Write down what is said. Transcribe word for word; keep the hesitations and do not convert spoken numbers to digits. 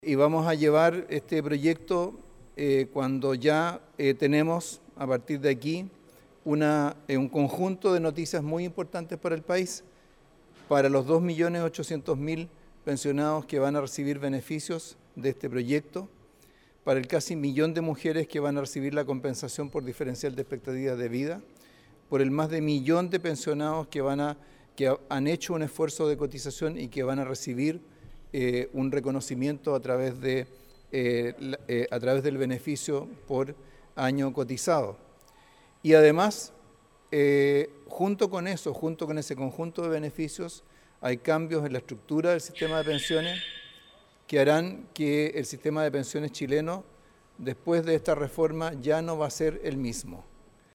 Y vamos a llevar este proyecto eh, cuando ya eh, tenemos a partir de aquí una, eh, un conjunto de noticias muy importantes para el país, para los dos millones ochocientos mil pensionados que van a recibir beneficios de este proyecto, para el casi millón de mujeres que van a recibir la compensación por diferencial de expectativas de vida, por el más de millón de pensionados que, van a, que han hecho un esfuerzo de cotización y que van a recibir Eh, un reconocimiento a través, de, eh, eh, a través del beneficio por año cotizado. Y además, eh, junto con eso, junto con ese conjunto de beneficios, hay cambios en la estructura del sistema de pensiones que harán que el sistema de pensiones chileno, después de esta reforma, ya no va a ser el mismo.